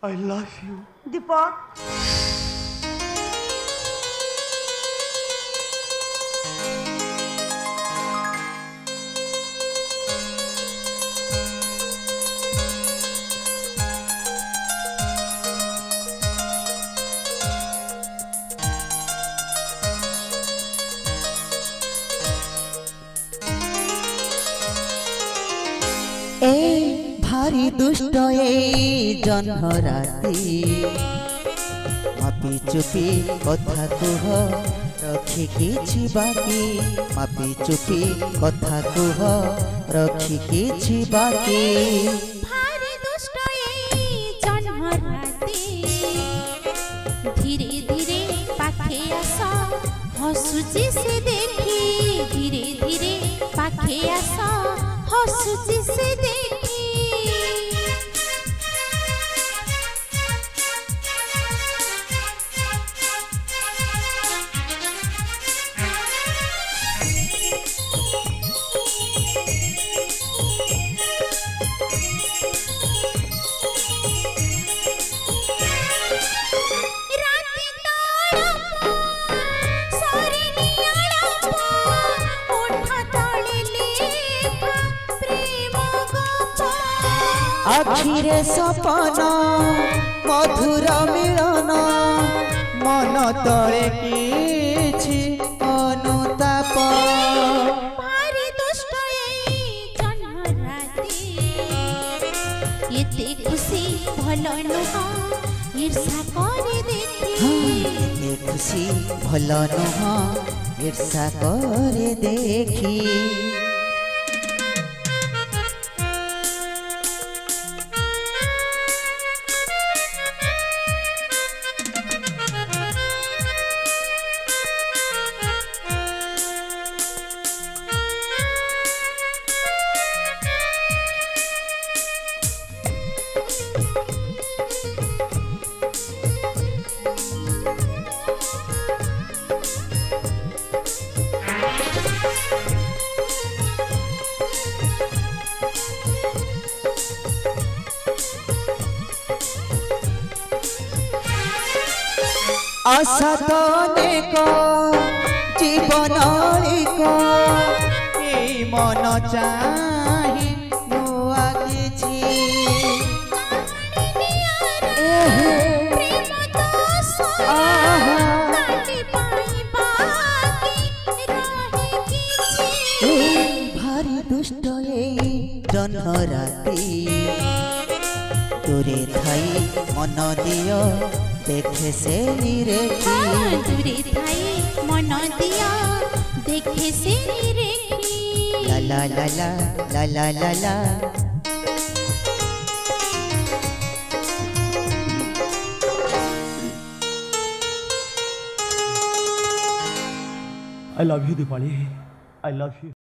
I love you. दीपक ए भारी दुष्ट ए जन्म राती मापी चुपी कथा कुह रखी किछि बाकी मापी चुपी कथा कुह रखी किछि बाकी भारी दुष्ट ए जन्म राती धीरे धीरे पाखे आस हसुची से देखी धीरे धीरे पाखे आस हसुची से देखी आखिरे सपन मधुर मिलन मन तले किछि अनुताप भारी दुष्ट ए जन्म राती एते खुशी भल नुह ईर्षा करे देखी एते खुशी भल नुह ईर्षा करे देखी आशा तो अनेक जीवन मन चाही नुआ किछि भारी दुष्ट ए जन्म राती दूरे थाई मन दियो देखे से निरेखी दूरे थाई मन दिया देखे से निरेखी ला ला ला ला ला ला ला I love you, Dipali. I love you.